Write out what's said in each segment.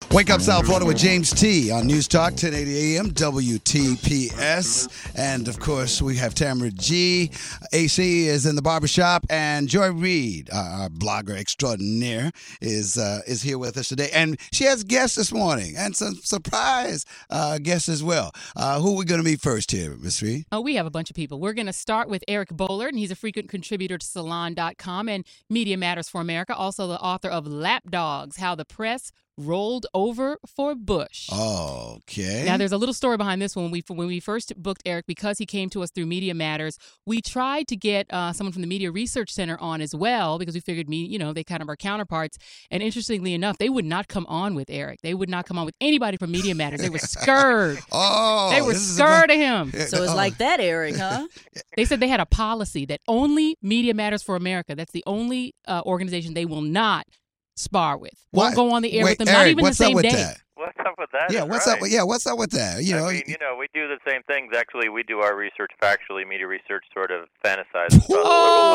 Wake Up South Florida with James T. on News Talk 1080 AM WTPS. And, of course, we have Tamara G. AC is in the barbershop. And Joy Reid, our blogger extraordinaire, is here with us today. And she has guests this morning and some surprise guests as well. Who are we going to meet first here, Ms. Reid? Oh, we have a bunch of people. We're going to start with Eric Bollard, and he's a frequent contributor to Salon.com and Media Matters for America, also the author of Lapdogs, How the Press Rolled Over for Bush. Okay. Now, there's a little story behind this one. When we first booked Eric, because he came to us through Media Matters, we tried to get someone from the Media Research Center on as well, because we figured, they kind of are counterparts. And interestingly enough, they would not come on with Eric. They would not come on with anybody from Media Matters. They were scared. They were scared of him. So it's like that, Eric, huh? They said they had a policy that only Media Matters for America, that's the only organization they will not spar with. Won't go on the air with them, Eric, not even the same day. That? What's up with that? Yeah, what's up? Yeah, what's up with that? We do the same things. Actually, we do our research factually. Media Research sort of fantasizes about the liberal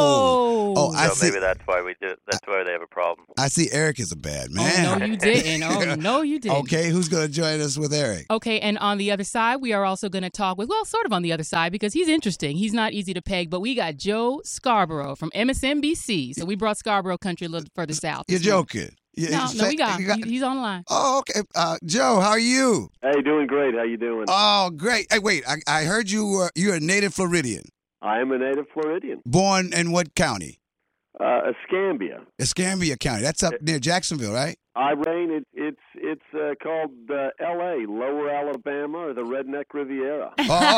bias. So maybe that's why we do. That's why they have a problem. I see Eric is a bad man. Oh, no, you didn't. Oh, no, you didn't. Okay, who's going to join us with Eric? Okay, and on the other side, we are also going to talk with, sort of on the other side, because he's interesting. He's not easy to peg, but we got Joe Scarborough from MSNBC. So we brought Scarborough Country a little further south. You're joking. No, we got him. He's on the line. Oh, okay. Joe, how are you? Hey, doing great. How you doing? Oh, great. Hey, wait. I heard you're a native Floridian. I am a native Floridian. Born in what county? Escambia. Escambia County. That's up near Jacksonville, right? It's called L.A., Lower Alabama, or the Redneck Riviera.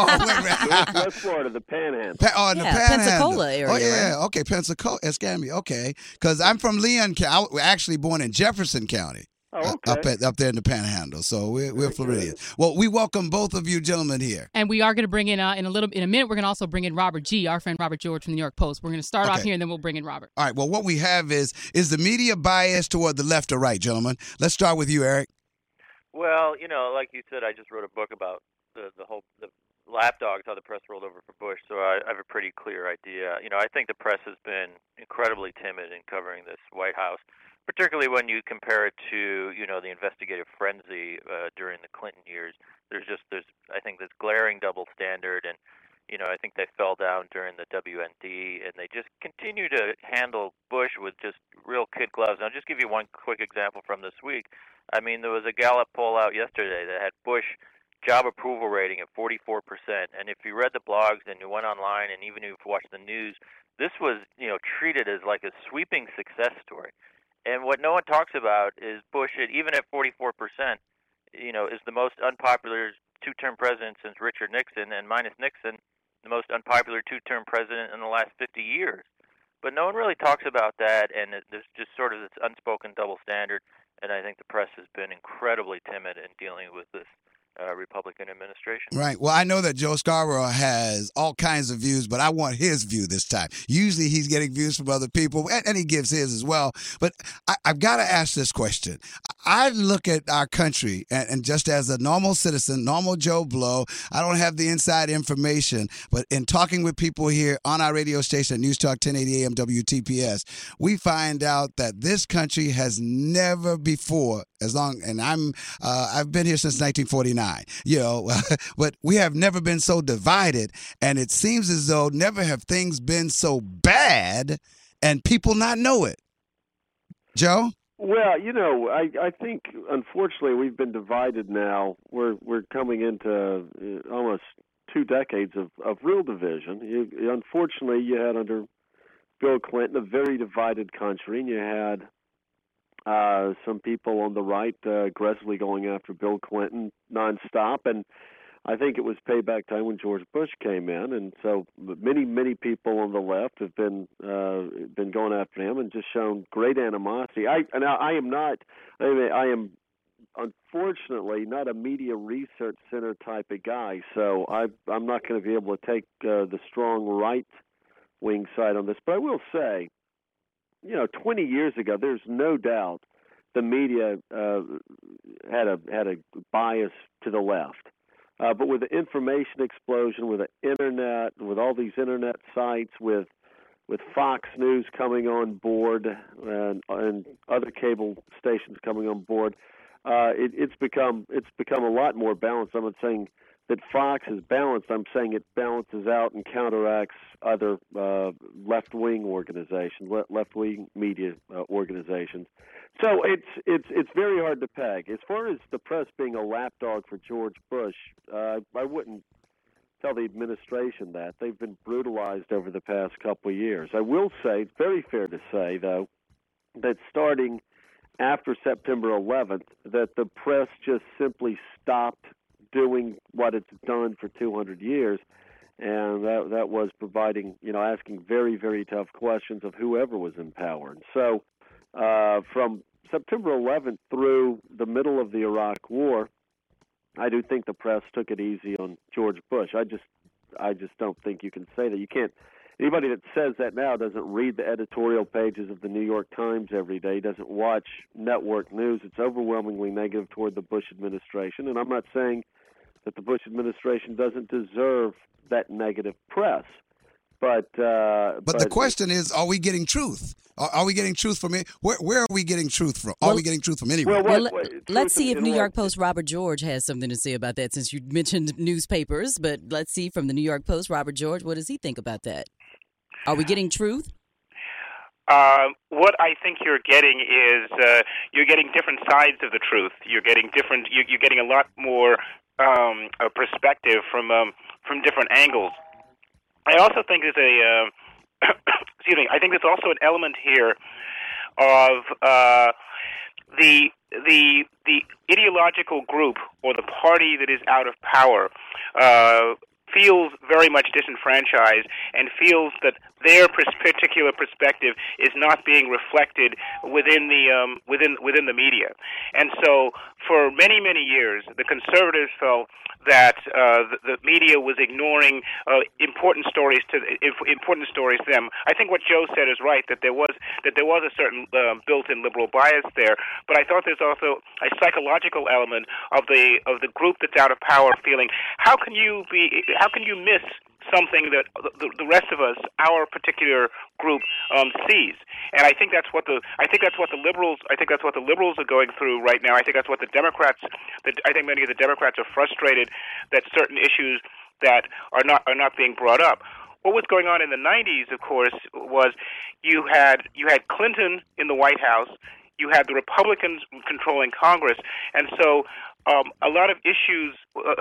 West Florida, the Panhandle. The Panhandle. Pensacola area. Oh, yeah. Right? Okay, Pensacola, Escambia. Okay, because I'm from Leon County. I was actually born in Jefferson County. Oh, okay. Up there in the Panhandle. So we're Floridians. Well, we welcome both of you gentlemen here. And we are going to bring in in a minute. We're going to also bring in Robert G., our friend Robert George from the New York Post. We're going to start off here, and then we'll bring in Robert. All right. Well, what we have is the media biased toward the left or right, gentlemen? Let's start with you, Eric. Well, like you said, I just wrote a book about the lapdogs, how the press rolled over for Bush. So I have a pretty clear idea. I think the press has been incredibly timid in covering this White House, particularly when you compare it to, the investigative frenzy during the Clinton years. There's I think this glaring double standard, and I think they fell down during the WND, and they just continue to handle Bush with just real kid gloves. And I'll just give you one quick example from this week. I mean, there was a Gallup poll out yesterday that had Bush job approval rating at 44%. And if you read the blogs and you went online, and even if you watched the news, this was, treated as like a sweeping success story. And what no one talks about is Bush, even at 44%, is the most unpopular two-term president since Richard Nixon, and minus Nixon, the most unpopular two-term president in the last 50 years. But no one really talks about that, and there's just sort of this unspoken double standard, and I think the press has been incredibly timid in dealing with this Republican administration. Right. Well, I know that Joe Scarborough has all kinds of views, but I want his view this time. Usually he's getting views from other people, and he gives his as well. But I've got to ask this question. I look at our country, and just as a normal citizen, normal Joe Blow, I don't have the inside information, but in talking with people here on our radio station at News Talk 1080 AM WTPS, we find out that this country has never before, and I've been here since 1949. But we have never been so divided, and it seems as though never have things been so bad and people not know it. Joe? Well, I think unfortunately we've been divided now. We're coming into almost 2 decades of real division. Unfortunately, you had under Bill Clinton a very divided country, and you had some people on the right aggressively going after Bill Clinton nonstop, and I think it was payback time when George Bush came in, and so many people on the left have been going after him and just shown great animosity. I am unfortunately not a media research center type of guy, so I'm not going to be able to take the strong right wing side on this. But I will say, 20 years ago, there's no doubt the media had a bias to the left. But with the information explosion, with the internet, with all these internet sites, with Fox News coming on board and other cable stations coming on board, it's become a lot more balanced. I'm not saying that Fox is balanced. I'm saying it balances out and counteracts other left-wing organizations, left-wing media organizations. So it's very hard to peg. As far as the press being a lapdog for George Bush, I wouldn't tell the administration that. They've been brutalized over the past couple of years. I will say, it's very fair to say, though, that starting after September 11th, that the press just simply stopped doing what it's done for 200 years, and that was providing, asking very, very tough questions of whoever was in power. And so from September 11th through the middle of the Iraq War, I do think the press took it easy on George Bush. I just don't think you can say that. You can't. Anybody that says that now doesn't read the editorial pages of the New York Times every day, doesn't watch network news. It's overwhelmingly negative toward the Bush administration, and I'm not saying that the Bush administration doesn't deserve that negative press. But the question is, are we getting truth? Are we getting truth from it? Where are we getting truth from? Are we getting truth from anywhere? Let's see if New York Post Robert George has something to say about that, since you mentioned newspapers. But let's see from the New York Post, Robert George, what does he think about that? Are we getting truth? What I think you're getting is you're getting different sides of the truth. You're getting different. You're getting a lot more a perspective from different angles. I also think there's a excuse me. I think there's also an element here of the ideological group or the party that is out of power feels very much disenfranchised and feels that their particular perspective is not being reflected within the media. And so for many, many years, the conservatives felt that the media was ignoring important stories to them. I think what Joe said is right, that there was a certain built-in liberal bias there, but I thought there's also a psychological element of the group that's out of power feeling, how can you miss something that the rest of us, our particular group, sees? And I think that's what the liberals are going through right now. I think that's what the Democrats. I think many of the Democrats are frustrated that certain issues that are not being brought up. What was going on in the 90s, of course, was you had Clinton in the White House, you had the Republicans controlling Congress, and so a lot of issues.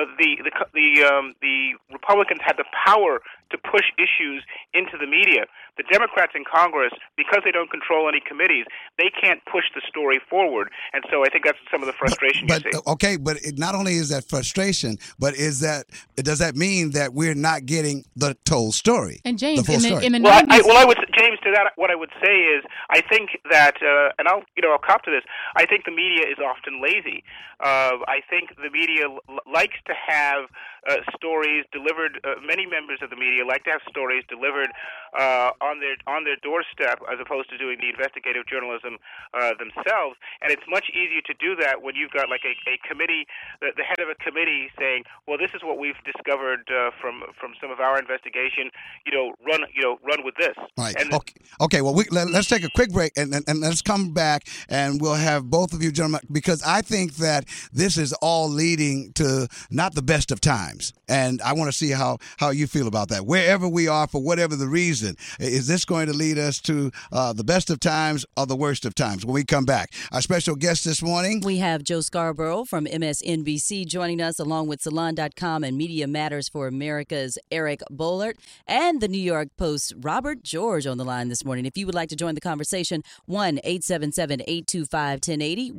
The Republicans had the power to push issues into the media. The Democrats in Congress, because they don't control any committees, they can't push the story forward. And so I think that's some of the frustration you see. Okay, but not only is that frustration, but does that mean that we're not getting the told story? And James, the full story? in the 90s, James, to that, what I would say is, I think that, and I'll cop to this. I think the media is often lazy. I think the media likes to have stories delivered. Many members of the media like to have stories delivered on their doorstep, as opposed to doing the investigative journalism themselves. And it's much easier to do that when you've got like a committee, the head of a committee saying, "Well, this is what we've discovered from some of our investigation. Run with this." Right. Okay. Well, let's take a quick break and let's come back, and we'll have both of you gentlemen, because I think that this is all leading to not the best of times, and I want to see how you feel about that. Wherever we are, for whatever the reason, is this going to lead us to the best of times or the worst of times? When we come back, our special guest this morning, we have Joe Scarborough from MSNBC joining us, along with Salon.com and Media Matters for America's Eric Boehlert, and the New York Post's Robert George on the line this morning. If you would like to join the conversation, 1-877-825-1080,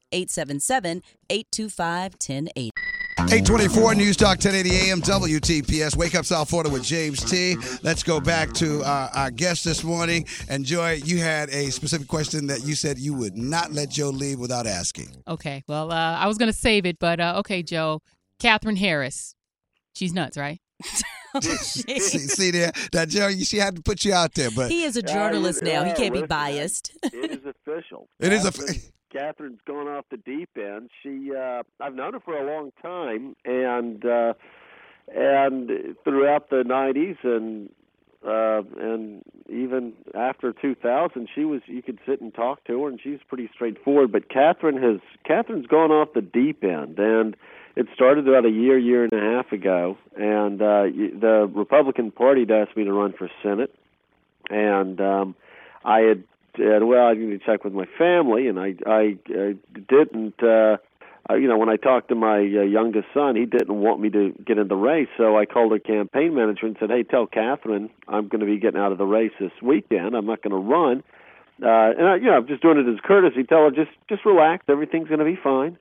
1-877-825-1080. 824 News Talk 1080 AM WTPS. Wake Up South Florida with James T. Let's go back to our guest this morning. And Joy, you had a specific question that you said you would not let Joe leave without asking. Okay. Well, I was going to save it, but okay, Joe. Katherine Harris. She's nuts, right? See there? Now, Joe, she had to put you out there. But he is a journalist now. He can't be biased. It is official. It is official. Catherine's gone off the deep end. I've known her for a long time, and throughout the '90s and even after 2000, you could sit and talk to her, and she's pretty straightforward. But Catherine's gone off the deep end, and it started about a year and a half ago. And the Republican Party had asked me to run for Senate, and I had I need to check with my family, and I didn't. When I talked to my youngest son, he didn't want me to get in the race, so I called her campaign manager and said, "Hey, tell Catherine I'm going to be getting out of the race this weekend. I'm not going to run." I'm just doing it as courtesy. Tell her just relax. Everything's going to be fine.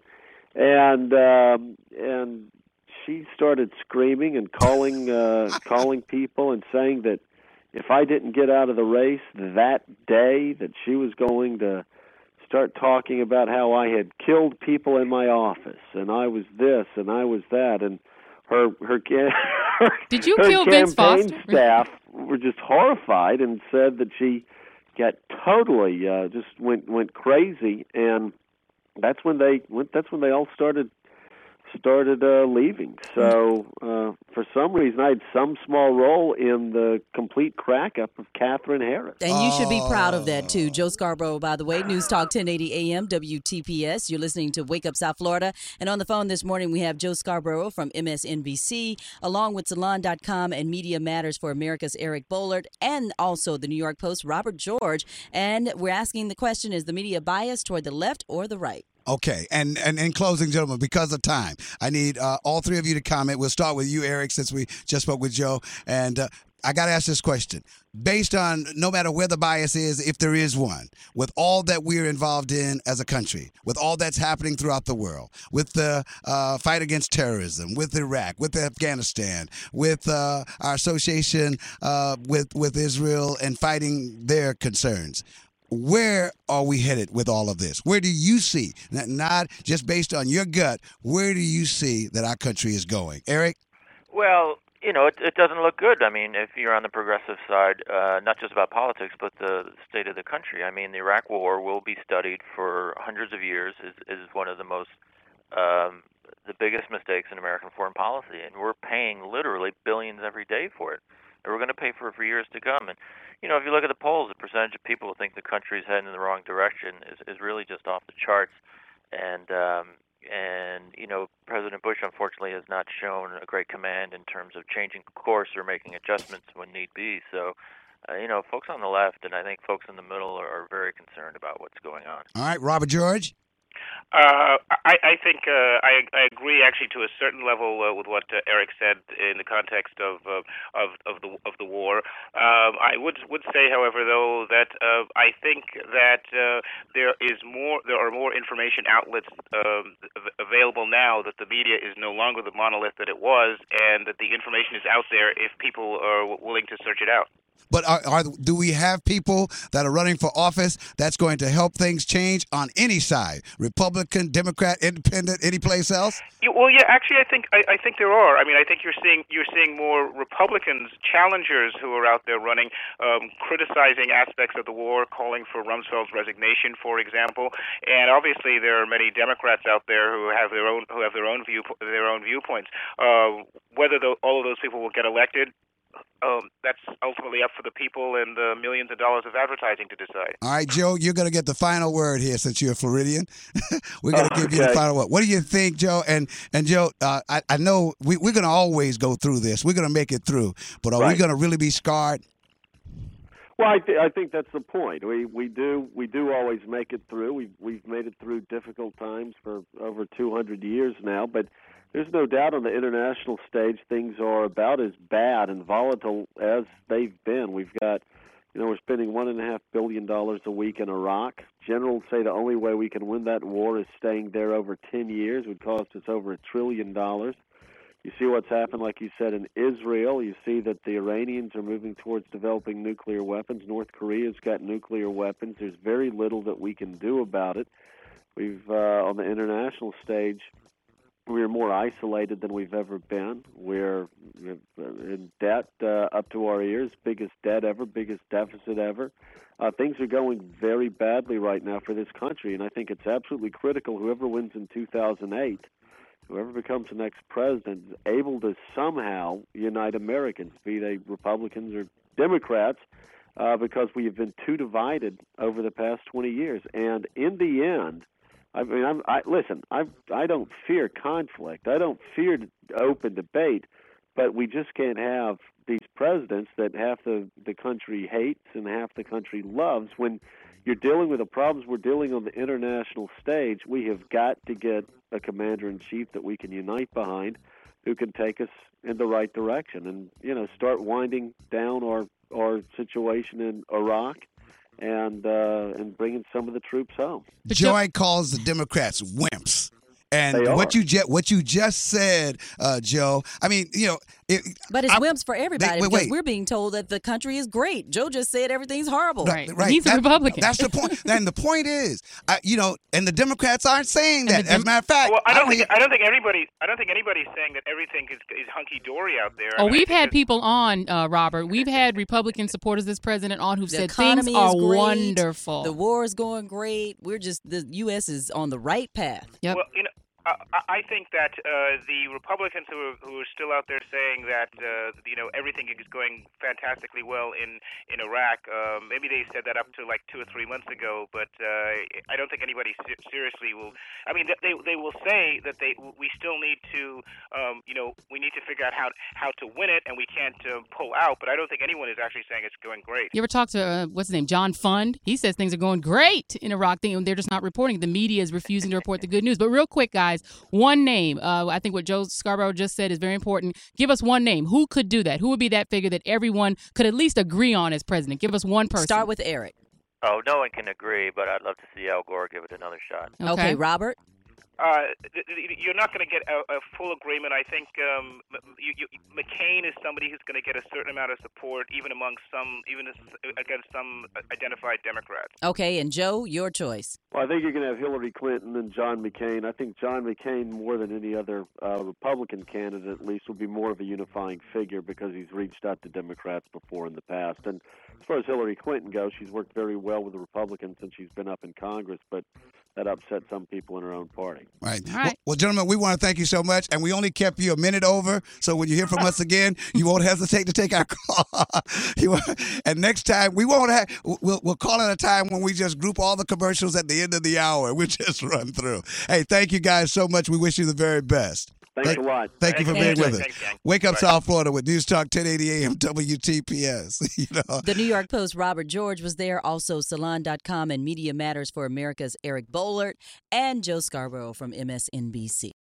And she started screaming and calling people and saying that if I didn't get out of the race that day, that she was going to start talking about how I had killed people in my office, and I was this and I was that, and her Did you her kill Vince campaign Foster? staff were just horrified and said that she got totally just went crazy, and that's when they all started leaving. So for some reason, I had some small role in the complete crack-up of Catherine Harris. And you should be proud of that, too. Joe Scarborough, by the way, News Talk 1080 AM, WTPS. You're listening to Wake Up South Florida. And on the phone this morning, we have Joe Scarborough from MSNBC, along with Salon.com and Media Matters for America's Eric Boehlert, and also the New York Post, Robert George. And we're asking the question, is the media biased toward the left or the right? Okay, and in closing, gentlemen, because of time, I need all three of you to comment. We'll start with you, Eric, since we just spoke with Joe. And I got to ask this question. Based on no matter where the bias is, if there is one, with all that we're involved in as a country, with all that's happening throughout the world, with the fight against terrorism, with Iraq, with Afghanistan, with our association with Israel and fighting their concerns, where are we headed with all of this? Where do you see, not just based on your gut, where do you see that our country is going? Eric? Well, it doesn't look good. I mean, if you're on the progressive side, not just about politics, but the state of the country. I mean, the Iraq War will be studied for hundreds of years, is one of the most, the biggest mistakes in American foreign policy. And we're paying literally billions every day for it. And we're going to pay for it for years to come. And, if you look at the polls, the percentage of people who think the country is heading in the wrong direction is really just off the charts. And President Bush, unfortunately, has not shown a great command in terms of changing course or making adjustments when need be. So, folks on the left and I think folks in the middle are very concerned about what's going on. All right, Robert George? I think I agree actually to a certain level with what Eric said in the context of the war. I would say, however, though, that I think that there are more information outlets available now, that the media is no longer the monolith that it was, and that the information is out there if people are willing to search it out. But do we have people that are running for office that's going to help things change on any side? Republican, Democrat, Independent, any place else? Well, yeah, actually, I think there are. I mean, I think you're seeing more Republicans, challengers who are out there running, criticizing aspects of the war, calling for Rumsfeld's resignation, for example. And obviously, there are many Democrats out there who have their own viewpoints. Whether all of those people will get elected, that's ultimately up for the people and the millions of dollars of advertising to decide. All right, Joe, you're going to get the final word here since you're a Floridian. We're going to give you the final word. What do you think, Joe? And Joe, I know we're going to always go through this. We're going to make it through. But are we going to really be scarred? Well, I think that's the point. We do always make it through. We've made it through difficult times for over 200 years now, but there's no doubt on the international stage things are about as bad and volatile as they've been. We've got, we're spending $1.5 billion a week in Iraq. Generals say the only way we can win that war is staying there over 10 years. It would cost us over $1 trillion. You see what's happened, like you said, in Israel. You see that the Iranians are moving towards developing nuclear weapons. North Korea's got nuclear weapons. There's very little that we can do about it. We've, on the international stage, we're more isolated than we've ever been. We're in debt up to our ears, biggest debt ever, biggest deficit ever. Things are going very badly right now for this country, and I think it's absolutely critical whoever wins in 2008, whoever becomes the next president, is able to somehow unite Americans, be they Republicans or Democrats. because we have been too divided over the past 20 years. And in the end, I mean, I don't fear conflict. I don't fear open debate, but we just can't have these presidents that half the country hates and half the country loves. When you're dealing with the problems we're dealing on the international stage, we have got to get a commander-in-chief that we can unite behind, who can take us in the right direction, and start winding down our situation in Iraq and bringing some of the troops home. Joy calls the Democrats wimps. And what you just said, Joe, I mean, but it's wimps for everybody because we're being told that the country is great. Joe just said everything's horrible. Right. He's a Republican. That's the point. And the point is, and the Democrats aren't saying that. As a matter of fact, well, I don't think anybody's saying that everything is hunky dory out there. Oh, we've had people on, Robert. We've had Republican supporters of this president on who've said things are wonderful. The war is going great. The U.S. is on the right path. Yep. Well, I think that the Republicans who are still out there saying that everything is going fantastically well in Iraq, maybe they said that up to like 2 or 3 months ago, but I don't think anybody seriously will. I mean, they will say that we still need to we need to figure out how to win it, and we can't pull out. But I don't think anyone is actually saying it's going great. You ever talk to what's his name, John Fund? He says things are going great in Iraq. They're just not reporting. The media is refusing to report the good news. But real quick, guys. One name. I think what Joe Scarborough just said is very important. Give us one name. Who could do that? Who would be that figure that everyone could at least agree on as president? Give us one person. Start with Eric. Oh, no one can agree, but I'd love to see Al Gore give it another shot. Okay, Robert? You're not going to get a full agreement. I think McCain is somebody who's going to get a certain amount of support, even against some identified Democrats. Okay, and Joe, your choice. Well, I think you're going to have Hillary Clinton and John McCain. I think John McCain, more than any other Republican candidate, at least, will be more of a unifying figure because he's reached out to Democrats before in the past. And as far as Hillary Clinton goes, she's worked very well with the Republicans since she's been up in Congress, but that upset some people in her own party. Right. Well, gentlemen, we want to thank you so much, and we only kept you a minute over, so when you hear from us again, you won't hesitate to take our call. And next time, we'll call it a time when we just group all the commercials at the end of the hour. We'll just run through. Hey, thank you guys so much. We wish you the very best. Thanks a lot. Thank you for being with us. Wake up, South Florida with News Talk 1080 AM WTPS. The New York Post Robert George was there. Also, Salon.com and Media Matters for America's Eric Boehlert and Joe Scarborough from MSNBC.